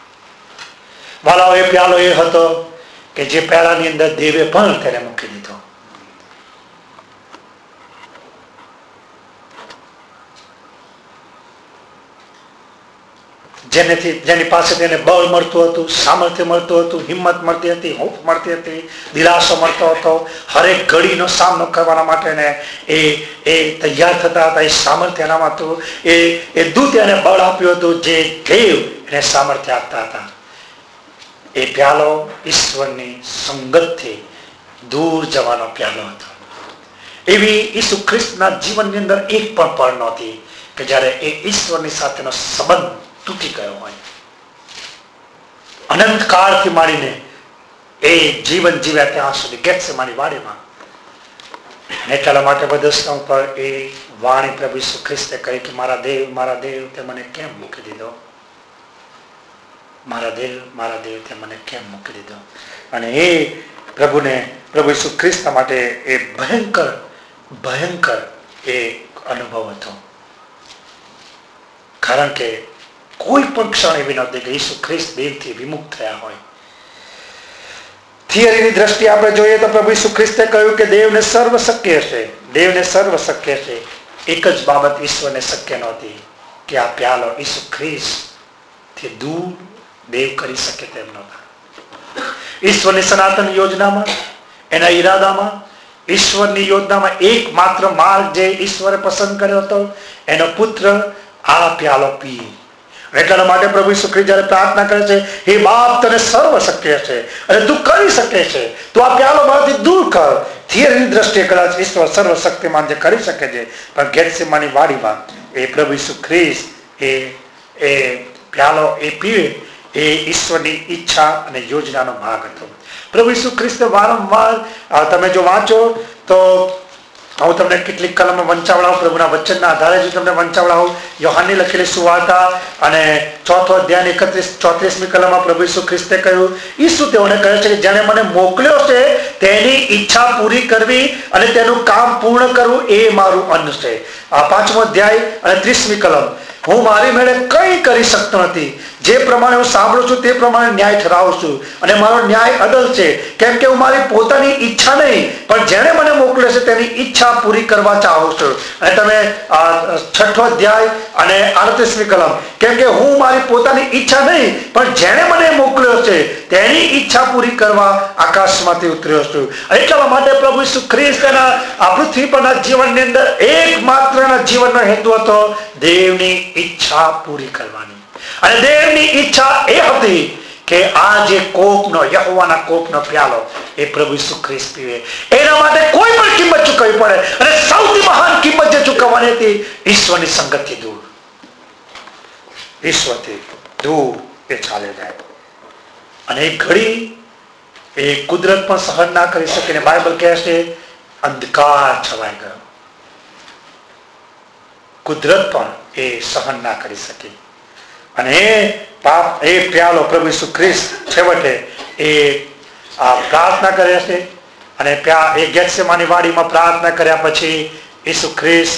[SPEAKER 2] વાલાઓ, એ પ્યાલો એ હતો કે જે પ્યાલાની અંદર દેવે પણ તેને મૂકી દીધો. જેની પાસે તેને બળ મળતું હતું, સામર્થ્ય મળતું હતું, હિંમત મળતી હતી, હૂંફ મળતી હતી, દિલાસો મળતો હતો. હરેક ઘડીનો સામનો કરવાના માટે એ તૈયાર થતા હતા. એ સામર્થ્ય એનામાં હતું. એ દૂત એને બળ આપ્યું હતું, જે દેવ એને સામર્થ્ય આપતા હતા. એ પ્યાલો ઈશ્વરની સંગતથી દૂર જવાનો પ્યાલો હતો. એવી ઈસુ ખ્રિસ્તના જીવનની અંદર એક પણ પળ નહોતી કે જ્યારે એ ઈશ્વરની સાથેનો સંબંધ તૂટી ગયો હોય, અનંત કાળથી માંડીને એ જીવન જીવ્યા ત્યાં સુધી ગેત્સેમાની વાડીમાં. એટલા માટે બદસ્તા ઉપર એ વાણી પ્રભુ ઈસુ ખ્રિસ્તે કહી કે મારા દેવ તે મને કેમ મૂકી દીધો, મારા દેવ તે મને કેમ મૂકી દીધો. અને એ પ્રભુ ઈસુ ખ્રિસ્ત માટે એ ભયંકર એ અનુભવ હતો. કારણ કે કોઈ પણ ક્ષણ એવી નહોતી કે ઈસુ ખ્રિસ્ત દેવથી વિમુખ થયા હોય. થિયરીની દ્રષ્ટિએ આપણે જોઈએ તો પ્રભુ ઈસુ ખ્રિસ્તે કહ્યું કે દેવને સર્વ શક્ય છે. એક જ બાબત ઈશ્વરને શક્ય નહોતી કે આ પ્યાલો ઈસુ ખ્રિસ્તથી દૂર દેવ કરી શકે તેમ નહોતા. ઈશ્વરની સનાતન યોજનામાં, એના ઈરાદામાં, ઈશ્વરની યોજનામાં એકમાત્ર માર્ગ જે ઈશ્વરે પસંદ કર્યો હતો, એનો પુત્ર આ પ્યાલો પી. એટલા માટે પ્રભુ ઈસુ ખ્રિસ્ત જ્યારે પ્રાર્થના કરે છે, હે બાપ તને સર્વ શક્ય છે અને તું કરી શકે છે, તો આ પ્યાલો મારાથી દૂર કર. થિયરીની દ્રષ્ટિએ કદાચ ઈશ્વર સર્વ શક્તિમાન જે કરી શકે છે, પણ ગેત્સેમાની વાડીમાં એ પ્રભુ ઈસુ ખ્રિસ્ત એ પ્યાલો એ પીવે એ ઈશ્વરની ઈચ્છા અને યોજનાનો ભાગ હતો. પ્રભુ ઈસુ ખ્રિસ્તે વારંવાર તમે જો વાંચો તો હું તમને કેટલીક કલમો વંચાવડાવું, પ્રભુના વચનના આધારે જો તમને વંચાવડાવું. યોહાનની લખેલી સુવાર્તા અને 4 અધ્યાય 34મી કલમમાં પ્રભુ ઈસુ ખ્રિસ્તે કહ્યું, ઈસુ તેઓને કહે છે કે જેણે મને મોકલ્યો છે તેની ઈચ્છા પૂરી કરવી અને તેનું કામ પૂર્ણ કરવું એ મારું અન્ન છે. આ 5મો અધ્યાય અને 30મી કલમ, હું મારી મેળે કંઈ કરી શકતો નથી, જે પ્રમાણે હું સાંભળું છું તે પ્રમાણે ન્યાય ઠરાવું છું અને મારો ન્યાય અડલ છે, કેમ કે હું મારી પોતાની ઈચ્છા નહીં પણ જેણે મને મોકલ્યો છે તેની ઈચ્છા પૂરી કરવા ચાહું છું. અને તમે 6ઠો અધ્યાય અને 38મી કલમ, કેમ કે હું મારી પોતાની ઈચ્છા નહીં પણ જેણે મને મોકલ્યો છે તેની ઈચ્છા પૂરી કરવા આકાશમાંથી ઉતર્યો છું. એટલા માટે પ્રભુ ઈસુ ખ્રિસ્ત આ પૃથ્વી પરના જીવનની અંદર એકમાત્ર જીવનનો હેતુ હતો દેવની ઈચ્છા પૂરી કરવાની. અને દેવની ઈચ્છા એ હતી કે આ જે કોપનો, યહોવાના કોપનો પ્યાલો એ પ્રભુ ઈસુ ખ્રિસ્ત પીવે. એના માટે કોઈ પણ કિંમત ચૂકવવી પડે અને સૌથી મહાન કિંમત જે ચૂકવવાની હતી ઈશ્વરની સંગતથી દૂર, ઈશ્વરથી દૂર એ ચાલે જાય. અને એક ઘડી એ કુદરત પણ સહન ના કરી શકે ને બાઇબલ કહે છે અંધકાર છવાઈ ગયો. કુદરત પણ એ સહન ના કરી શકી અને એ પ્યાલો પ્રભુ ઈસુ ખ્રિસ્ત છેવટે એ પ્રાર્થના કરે છે. અને એ ગેત્સેમાની વાડીમાં પ્રાર્થના કર્યા પછી ઈસુ ખ્રિસ્ત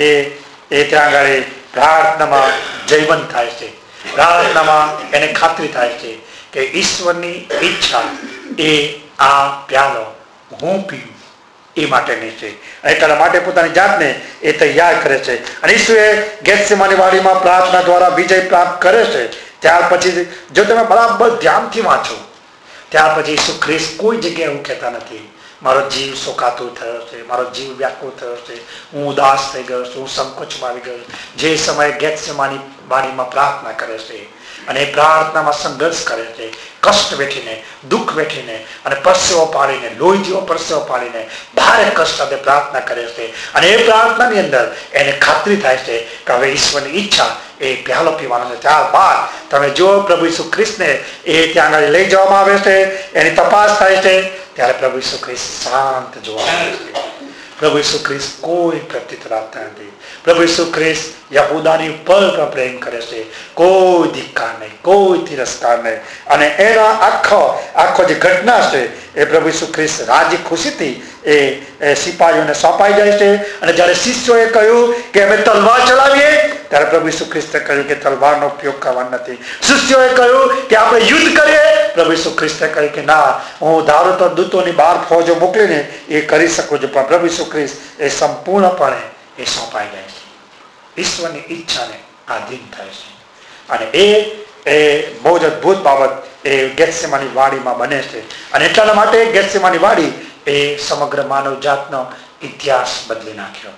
[SPEAKER 2] એ ત્યાં આગળ પ્રાર્થનામાં જયવંત થાય છે. પ્રાર્થનામાં એને ખાતરી થાય છે કે ઈશ્વરની ઈચ્છા એ આ પ્યાલો હું પીવું એ માટેની છે. એટલા માટે પોતાની જાતને એ તૈયાર કરે છે. અને ઈસુએ ગેત્સેમાની વાડીમાં પ્રાર્થના દ્વારા વિજય પ્રાપ્ત કરે છે. ત્યાર પછી જો તમે બરાબર ધ્યાનથી વાંચો, ત્યાર પછી ઈસુ ખ્રિસ્ત કોઈ જગ્યાએ એવું કહેતા નથી મારો જીવ શોકાતુર થયો છે, મારો જીવ વ્યાકુળ થયો છે, હું ઉદાસ થઈ ગયો છું, હું સંકોચમાં આવી ગયો. જે સમયે ગેત્સેમાની વાડીમાં પ્રાર્થના કરે છે અને પ્રાર્થનામાં સંઘર્ષ કરે છે, કષ્ટ વેઠીને, દુઃખ વેઠીને અને પરસેવો પાડીને, લોહી જેવો પરસેવો પાડીને ભારે કષ્ટ સાથે પ્રાર્થના કરે છે. અને એ પ્રાર્થનાની અંદર એને ખાતરી થાય છે કે હવે ઈશ્વરની ઈચ્છા એ પ્યાલો પીવાનો છે. ત્યારબાદ તમે જો પ્રભુ ઈસુ ખ્રિસ્તને એ ત્યાં આગળ લઈ જવામાં આવે છે, એની તપાસ થાય છે, ત્યારે પ્રભુ ઈસુ ખ્રિસ્ત શાંત જોવા મળે છે. પ્રભુ ઈસુ ખ્રિસ્ત કોઈ પ્રત્યુત્તર આપતા નથી. પ્રભુ ઈસુ ખ્રિસ્ત યહૂદાની ઉપર પણ પ્રેમ કરે છે, કોઈ ધિક્કાર નહીં, કોઈ તિરસ્કાર નહીં. અને એના આખો જે ઘટના છે એ પ્રભુ ઈસુ ખ્રિસ્ત રાજી ખુશીથી એ સિપાહીઓને સોંપાઈ જાય છે. અને જ્યારે શિષ્યોએ કહ્યું કે અમે તલવાર ચલાવીએ, ત્યારે પ્રભુ ઈસુ ખ્રિસ્તે કહ્યું કે તલવારનો ઉપયોગ કરવાનો નથી. શિષ્યોએ કહ્યું કે આપણે યુદ્ધ કરીએ, પ્રભુ ઈસુ ખ્રિસ્તે કહ્યું કે ના, હું ધારો તો દૂતોની 12 ફોજો મોકલીને એ કરી શકું છું, પણ પ્રભુ ઈસુ ખ્રિસ્ત એ સંપૂર્ણપણે એ સોંપાઈ જાય છે, ઈશ્વરની ઈચ્છાને આધીન થાય છે. અને એ બહુ જ અદભુત બાબત એ ગેત્સેમાની વાડીમાં બને છે. અને એટલા માટે ગેત્સેમાની વાડી એ સમગ્ર માનવ જાતનો ઇતિહાસ બદલી નાખ્યો.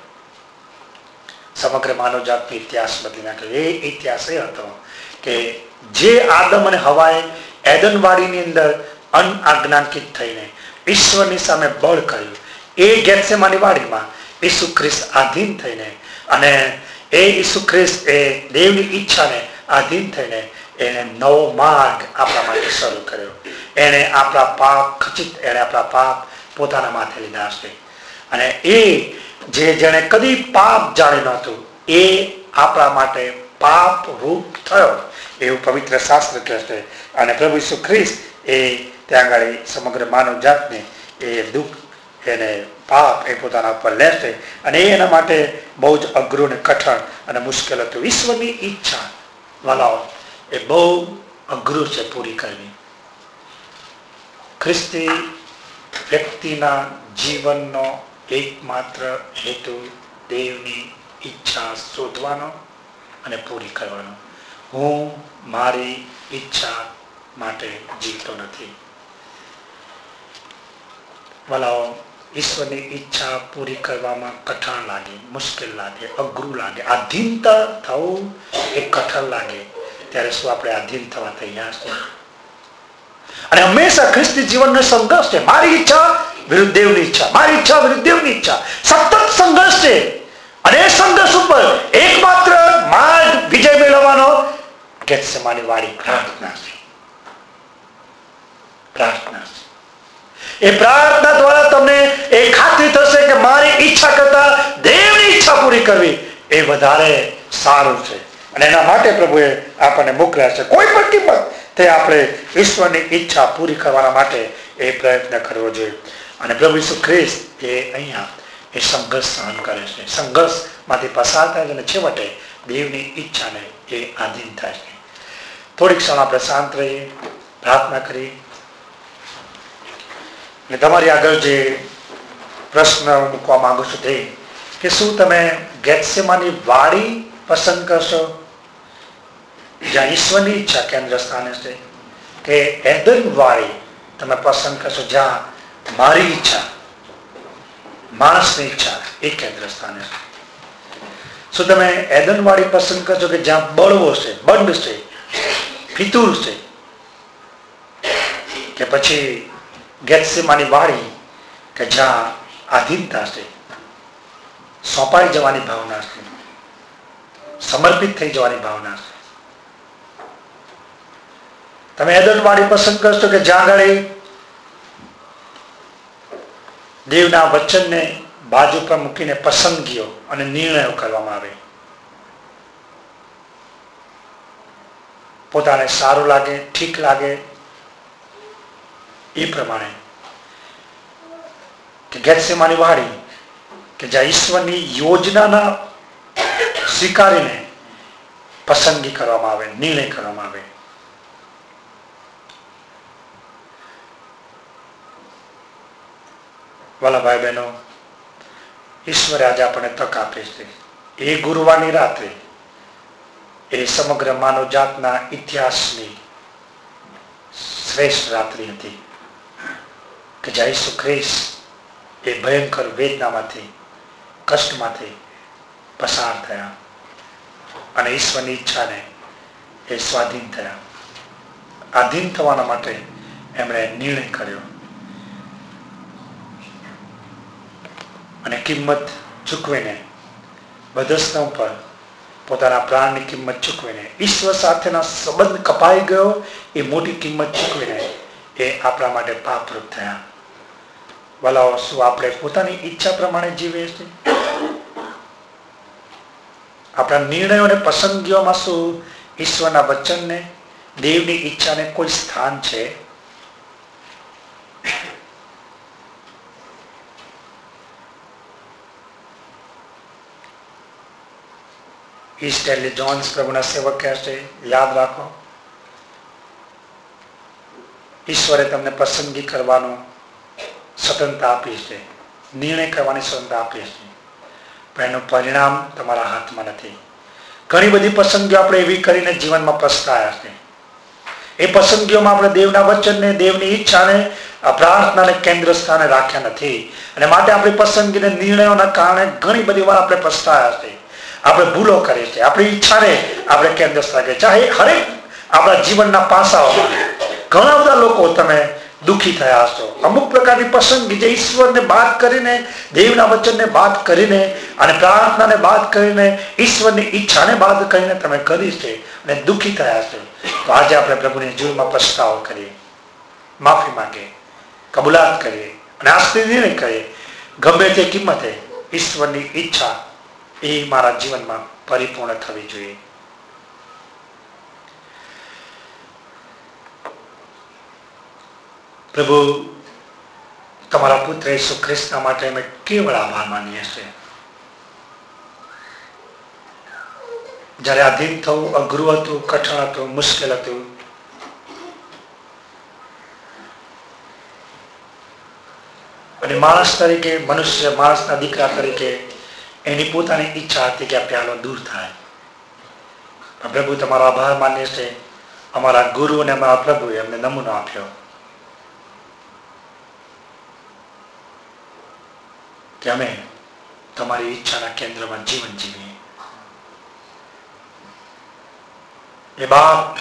[SPEAKER 2] સમગ્ર માનવ જાતનો ઇતિહાસ બદલી નાખ્યો. એ ઇતિહાસ એ હતો કે જે આદમ અને હવાએ એદન વાડીની અંદર અનઆજ્ઞાંકિત થઈને ઈશ્વરની સામે બળ કર્યું, એ ગેત્સેમાની વાડીમાં ઈસુ ખ્રિસ્ત આધીન થઈને અને એ ઈસુ ખ્રિસ્ત એ દેવની ઈચ્છાને આધીન થઈને એને નવો માર્ગ આપણા માટે શરૂ કર્યો. એને આપણા પાપ પોતાના માથે લીધા છે. અને એ જેને કદી પાપ જાણી નહોતું એ આપણા માટે પાપ રૂપ થયો એવું પવિત્ર શાસ્ત્ર કહે છે. અને પ્રભુ ઈસુ ખ્રિસ્ત એ ત્યાં આગળ સમગ્ર માનવ જાતને એ દુઃખ એને પાપ એ પોતાના ઉપર લેશે. અને એના માટે બહુ જ અઘરું ને કઠણ અને મુશ્કેલ હતું. ઈશ્વરની ઈચ્છા વાલાઓ એ બહુ અઘરું છે પૂરી કરવી. ખ્રિસ્તી વ્યક્તિના જીવનનો એકમાત્ર હેતુ દેવની ઈચ્છા શોધવાનો અને પૂરી કરવાનો. હું મારી ઈચ્છા માટે જીવતો નથી. વાલાઓ, ઈશ્વરની ઈચ્છા પૂરી કરવામાં કઠણ લાગે, મુશ્કેલ લાગે, અઘરું લાગે, આધીનતા થવું એ કઠણ લાગે, ત્યારે શું આપણે આધીન થવા તૈયાર છે? અને હંમેશા ખ્રિસ્તી જીવનનો સંઘર્ષ છે. મારી ઈચ્છા વિરુદ્ધ દેવની ઈચ્છા, મારી ઈચ્છા વિરુદ્ધ દેવની ઈચ્છા, સતત સંઘર્ષ છે. અને એ સંઘર્ષ ઉપર એકમાત્ર માર્ગ વિજય મેળવવાનો ગેત્સેમાની વાળી પ્રાર્થના છે. પ્રાર્થના છે. એ પ્રાર્થના દ્વારા તમને એ ખાતરી થશે કે મારી ઈચ્છા કરતા દેવની ઈચ્છા પૂરી કરવી એ વધારે સારું છે. અને એના માટે પ્રભુએ આપણને મોકલ્યા છે. કોઈ પણ કિંમત તે આપણે ઈશ્વરની ઈચ્છા પૂરી કરવાના માટે એ પ્રયત્ન કરવો જોઈએ. અને પ્રભુ ઈસુ ખ્રિસ્ત એ અહીંયા એ સંઘર્ષ સહન કરે છે, સંઘર્ષમાંથી પસાર થાય છે અને છેવટે દેવની ઈચ્છાને એ આધીન થાય છે. થોડીક ક્ષણ આપણે શાંત રહીએ, પ્રાર્થના કરીએ. અને તમારી આગળ જે પ્રશ્ન મૂકવા માંગુ છું તે કે શું તમે ગેત્સેમાની વાડી પસંદ કરશો જ્યાં ઈશ્વરની ઈચ્છા કેન્દ્ર સ્થાને છે, કે એદન વાડી તમે પસંદ કરશો જ્યાં મારી ઈચ્છા, માણસની ઈચ્છા એ કેન્દ્ર સ્થાને છે? શું તમે એદન વાડી પસંદ કરશો કે જ્યાં બળવો છે, બંધ છે, ફિતુર છે, કે પછી ગેત્સેમાની વાડી કે જ્યાં આધીનતા છે, સોંપાઈ જવાની ભાવના છે, સમર્પિત થઈ જવાની ભાવના છે? તમે એદન વાડી પસંદ કરશો કે જ્યાં આગળ દેવના વચનને બાજુ પર મૂકીને પસંદગીઓ અને નિર્ણયો કરવામાં આવે, પોતાને સારું લાગે, ઠીક લાગે એ પ્રમાણે, કે ગેત્સેમાની વાડી કે જ્યાં ઈશ્વરની યોજનાના સ્વીકારીને પસંદગી કરવામાં આવે, નિર્ણય કરવામાં આવે? વાલા ભાઈ બહેનો, ઈશ્વરે આજે આપણને તક આપે છે. એ ગુરુવારની રાત્રે એ સમગ્ર માનવ જાતના ઇતિહાસની શ્રેષ્ઠ રાત્રિ હતી કે જ્યાં ઈસુ ખ્રિસ્ત એ ભયંકર વેદનામાંથી, કષ્ટમાંથી પસાર થયા અને ઈશ્વરની ઈચ્છાને એ સ્વાધીન થયા. આધીન થવાના માટે એમણે નિર્ણય કર્યો અને કિંમત ચૂકવીને, બદસ્તંભ પર પોતાના પ્રાણની કિંમત ચૂકવીને, ઈશ્વર સાથેના સંબંધ કપાઈ ગયો એ મોટી કિંમત ચૂકવીને એ આપણા માટે પાપરૂપ થયા. વાલાઓ, શું આપણે પોતાની ઈચ્છા પ્રમાણે જીવીએ છીએ? આપણા નિર્ણયો અને પસંદગીઓમાં શું ઈશ્વરના વચનને, દેવની ઈચ્છાને કોઈ સ્થાન છે? સ્ટેનલી જોન્સ પ્રભુના સેવક કહે છે, યાદ રાખો, ઈશ્વરે તમને પસંદગી કરવાનું સ્વતંત્રતા આપી છે, નિર્ણય કરવાની સ્વતંત્રતા આપી છે, પણ એનું પરિણામ તમારા હાથમાં નથી. ઘણી બધી પસંદગીઓ આપણે એવી કરીને જીવનમાં પસ્તાયા છે. એ પસંદગીઓમાં આપણે દેવના વચનને, દેવની ઈચ્છાને, પ્રાર્થનાને કેન્દ્ર સ્થાને રાખ્યા નથી. અને માટે આપણી પસંદગીને, નિર્ણયોના કારણે ઘણી બધી વાર આપણે પસ્તાયા છે. આપણે ભૂલો કરીએ છીએ, આપણી ઈચ્છાને આપણે કેન્દ્ર સ્થાને, ચાહે હરેક આપણા જીવનના પાસાઓમાં ઘણા બધા લોકો તમે દુઃખી થયા હશો. અમુક પ્રકારની પસંદગી જે ઈશ્વરને બાદ કરીને, દેવના વચનને બાદ કરીને અને પ્રાર્થનાને બાદ કરીને, ઈશ્વરની ઈચ્છાને બાદ કરીને તમે કરી છે અને દુઃખી થયા છો. તો આજે આપણે પ્રભુની હજુરમાં પસ્તાવો કરીએ, માફી માંગીએ, કબૂલાત કરીએ અને આજથી નિર્ણય કરીએ, ગમે તે કિંમતે ઈશ્વરની ઈચ્છા એ મારા જીવનમાં પરિપૂર્ણ થવી જોઈએ. પ્રભુ, તમારા પુત્ર ઈસુ ખ્રિસ્તના માટે અમે કેવળ આભાર માનીએ છીએ. જયારે આધીન થવું અઘરું હતું, કઠણ હતું, મુશ્કેલ હતું, અને માણસ તરીકે, મનુષ્ય માણસના દીકરા તરીકે એની પોતાની ઈચ્છા હતી કે આ પ્યાલો દૂર થાય. પ્રભુ, તમારો આભાર માનીએ છીએ. અમારા ગુરુ અને અમારા પ્રભુએ અમને નમૂનો આપ્યો કે અમે તમારી ઈચ્છાના કેન્દ્રમાં જીવન જીવીએ. એ બાપ,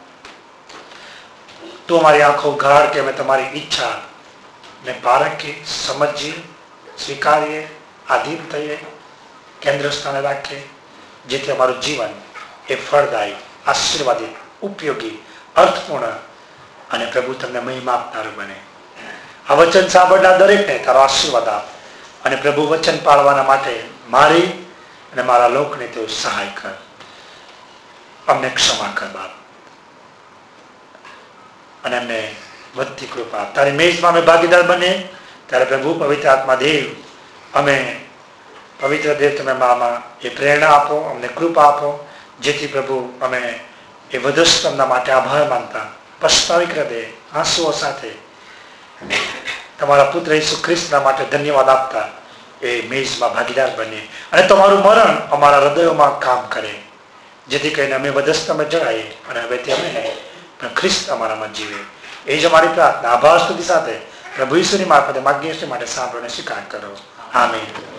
[SPEAKER 2] તું અમારી આંખો ઉઘાડ કે અમે તમારી ઈચ્છા ને પારખીએ, સમજીએ, સ્વીકારીએ, આધીન થઈએ, કેન્દ્ર સ્થાને રાખીએ, જેથી અમારું જીવન એ ફળદાયી, આશીર્વાદિત, ઉપયોગી, અર્થપૂર્ણ અને પ્રભુ તમને મહિમા આપનારું બને. આ વચન સાંભળનાર દરેકને તારો આશીર્વાદ આપ અને પ્રભુ વચન પાળવાના માટે મારી અને મારા લોકને તેઓ સહાય કર. અમને ક્ષમા કર બાપ, અને અમને વધતી કૃપા. તારી મેજમાં અમે ભાગીદાર બને ત્યારે પ્રભુ પવિત્ર આત્મા દેવ, અમે પવિત્ર દેવ તમે મામાં એ પ્રેરણા આપો, અમને કૃપા આપો, જેથી પ્રભુ અમે એ વધસ્તંભના માટે આભાર માનતા, પસ્તાવિક હૃદય, આંસુઓ સાથે તમારા પુત્ર ઈસુ ખ્રિસ્તના માટે ધન્યવાદ આપતા એ મેજમાં ભાગીદાર બનીએ અને તમારું મરણ અમારા હૃદયોમાં કામ કરે, જેથી કરીને અમે વધસ્તંભે જણાઈએ અને હવેથી અમે ખ્રિસ્ત અમારામાં જીવે. એ જ અમારી પ્રાર્થના આભાર સ્તુતિ સાથે પ્રભુ ઈસુની મારફતે માગીએ છીએ માટે સાંભળો અને સ્વીકાર કરો. આમીન.